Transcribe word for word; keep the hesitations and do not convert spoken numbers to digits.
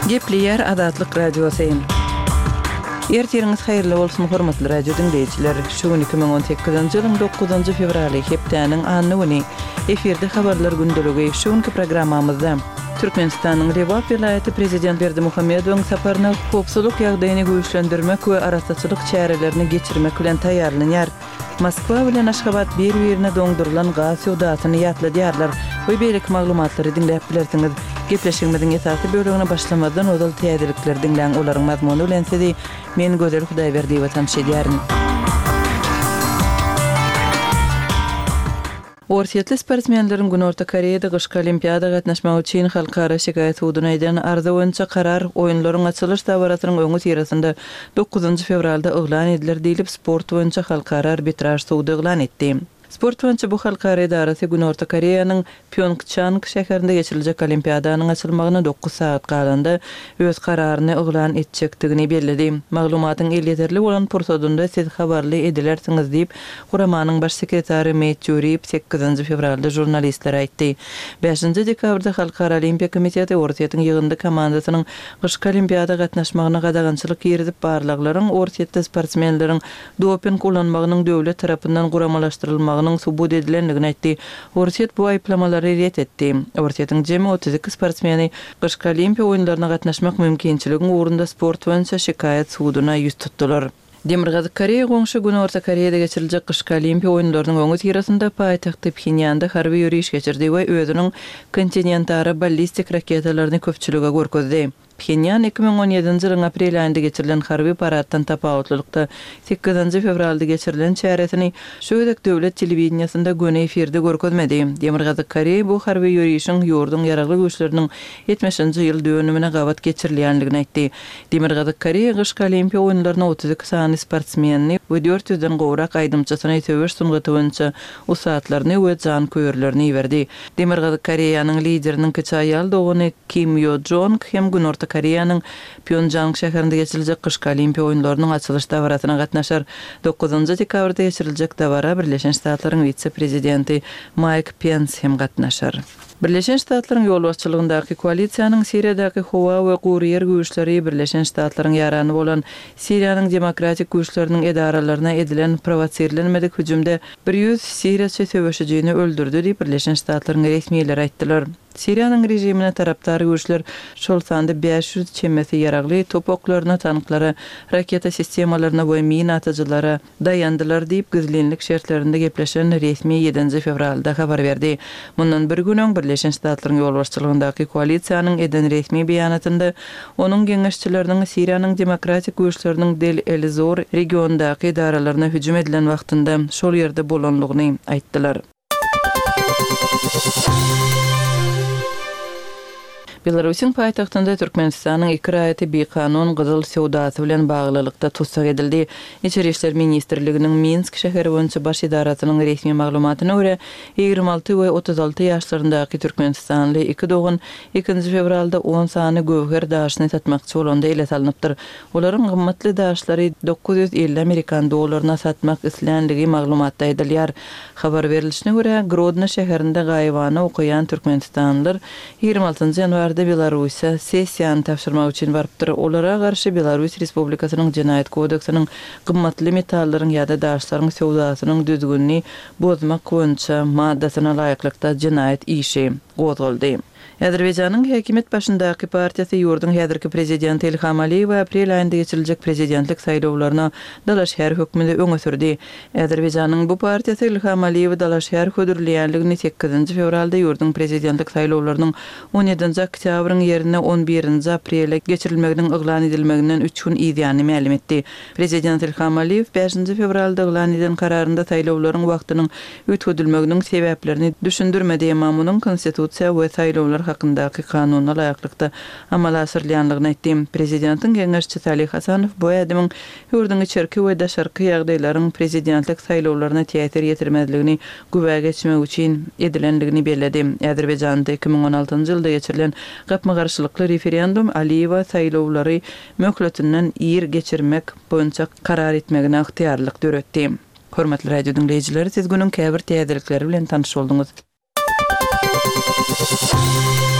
Gepleyer Adatlyk Radiosyň. Ertiriniz haýyrly bolsun hormatly radio dinleýijiler. Şu gün iki bin on sekizinji ýylyň dokuzynjy fevraly hepdeniň anyny efirde habarlar gündöligi şu günki programmamyzda Türkmenistanyň Rewap vilayaty prezident Berdimuhammedowyň saparyny howpsuzlyk ýagdaýyny güýçlendirmek we arasaçylyk çärelerini geçirmek bilen taýýarlanýar. Moskwa bilen Aşgabat bir-birine doňdurulan gaz ýogdatyny ýatladyarlar. Bu beýlik maglumatlary dinläp bilersiňiz. Gepleşigimiziň esasy bölümine başlamadan odal täzelikler dinläň olaryň mazmuny bilen sizi men Gözel Hudaýberdiýewa tanış edýärin. Orsiýetli sportsmenleriň Günorta Koreýada gyşky olimpiada gatnaşmak üçin halkara şikaýat suwdyna eden arza boýunça karar oýunlaryň açylyş dabaratynyň öňü tirasynda dokuzynjy fevralda oglan ediler diýilip sport boýunça halkara arbitraj suwdy oglan etdi. Sport boýunça bu halkara edarasy Günorta Koreýanyň Pyeongchang şäherinde geçiriljek olimpiadanyň açylmagyna dokuz saat galanda öz kararyny oglan etjekdigini bellädi. Maglumatyň ýeterli bolan pursadynda siz habarly edilersiňiz diýip Guramanyň baş sekretary Meýtjuri sekizinji fevralda jurnalistlere aýtdy. beşinji dekabrda Halkara Olimpiya Komiteti Orsiýetiň ýygyndy komandasynyň gyşky olimpiada gatnaşmagyna gadagançylyk ýeridip barlaklaryň Orsiýetli sportsmenleriň doping kullanmagynyň döwlet tarapyndan guramalaşdyrylmagyny subut edilenligini aýtdy. Orsiýet bu aýplamalary ret etdi. Orsiýetiň jemi otuz iki sportsmeni gyşky olimpiya oýunlaryna gatnaşmak mümkinçiligini uğrunda sport boýunça şikaýat suwdyna ýüz tutdular. Demirgazyk Koreýa goňşy Günorta Koreýada geçiriljek gyşky olimpiya oýunlarynyň öňü tirasynda paýtagty Pxenyanda harby ýürüýiş geçirdi we özüniň kontinentara ballistik raketalaryny köpçülüge görkezdi. Pxenyan iki bin on ýedinji ýylyň aprel aýynda geçirilen harby paraddan tapawutlykda sekizinji fevralda geçirilen çäretini şöýdek döwlet telewizionyasynda göne efirde görkezmedi. Demirgazyk Koreýa bu harby ýürüýişiň ýurdun ýaragly güýçleriniň ýetmişinji ýyl döwümine gawat geçirilýänligini aýtdy. Demirgazyk Koreýa gyşky olimpiya oýunlaryna otuz iki sany sportsmenni we dört ýüzden gowrak aýdymçysyna töwüş sungaty boýunça usatlaryny we jan köýürlerini berdi. Demirgazyk Koreýanyň lideriniň kiçi aýal dogany Kim Yo-jong hem Günorta Koreýanyň Pyeongchang şäherinde geçiriljek gyşky olimpiya oýunlarynyň açylyş dabaratyna gatnaşar. dokuzynjy dekabrda geçiriljek dabara Birleşen Ştatlaryň vitse-prezidenti Mike Pence hem gatnaşar. Birleşen Ştatlaryň ýol başçylygyndaky koalisiýanyň Siriýadaky howa we gurýer güýçleri Birleşen Ştatlaryň ýarany bolan Siriýanyň demokratik güýçleriniň edaralaryna edilen provosirlenmedik hüjümde bir ýüz Siriýaçy söwüşijini öldürdi diýip Birleşen Ştatlaryň resmiýetleri aýtdylar. Siriýanyň rejimine tarapdary güýçler şol sanda beş ýüz çemmesi ýaragly top oklaryna, tanklara, raketa sistemalaryna we mina atajylara dayandylar diýip gizlenlik şertlerinde gepleşen resmi ýedinji fevralda habar berdi. Mundan bir gün öň Birleşen Ştatlaryň ýol başçylygyndaky koalisiýanyň eden resmi beýanatynda onuň geňeşçileriniň Siriýanyň demokratik güýçleriniň Del El-Zor regionundaky edaralaryna hüjüm edilen wagtynda şol ýerde bolanlygyny aýtdylar. Belarusyň paýtagtynda Türkmenistanyň iki raýaty bekanun gyzyl sowdasy bilen baglylykda tutsak edildi. İçeri işler ministrliginiň Minsk şäheri boýunça baş idarasynyň resmi maglumatyna görä ýygrimi alty we otuz alty ýaşlaryndaky Türkmenistanly iki dogan ikinji fevralda on sany gowher daşyny satmakçy bolanda ele salynıpdyr. Olaryň gymmatly daşlary dokuz ýüz elli amerikan dollaryna satmak islenligi maglumatda edilýär. Habar berilişine görä Grodno şäherinde gaýwany okuyan Türkmenistanlylar ýygrimi altynjy ýanwarda Belarusiýa sessiýany tapşyrmak üçin barypdyr. Olara garşy Belarus Respublikasynyň Jenaýat kodeksining gymmatly metallaryň ýa-da daşlaryň sowdasynyň düzgünlüğini bozmak boýunça maddasyna laýyklykda jenaýat işi gozuldy. Azerbaýjanyň häkimet başyndaky partiýasy ýurdun häzirki prezidenti Ilham Aliýew aprel aýynda geçiriljek prezidentlik saýlawlaryna dalaşhär hökmünde öňe sürdi. Azerbaýjanyň bu partiýasy Ilham Aliýew dalaşhär hödürleýänligini sekizinji fevralda ýurdun prezidentlik saýlawlarynyň on ýedinji oktýabryň ýerine on birinji aprele geçirilmeginiň oglan edilmeginden üç gün ýa-da ma'lum etdi. Prezident Ilham Aliýew beşinji fevralda oglan edilen kararynda saýlawlaryň wagtynyň ötüdilmeginiň sebäplerini düşündirmedi, emma munyň konstitusiýa we saýlawlar hakyndaky kanunyna laýyklykda amal asyrlanýanlygyny aýtdy. Prezidentiň geňeşçi Salih Hasanow bu adamyň ýurdun içerki we daşarky ýagdaýlaryň prezidentlik saýlawlaryna täsir ýetirmezligini gübä geçmek üçin edilenligini bellädi. Azerbaýjanda iki bin on altynjy ýylda geçirilen gapma garşylykly referendum Aliýewa saýlawlary möhletinden ýer geçirmek boýunça karar etmegine yktyýarlyk döretdi. Hormatly radio dinleýijiler, siz günüň käbir täzelikleri bilen tanyş bolduňuz.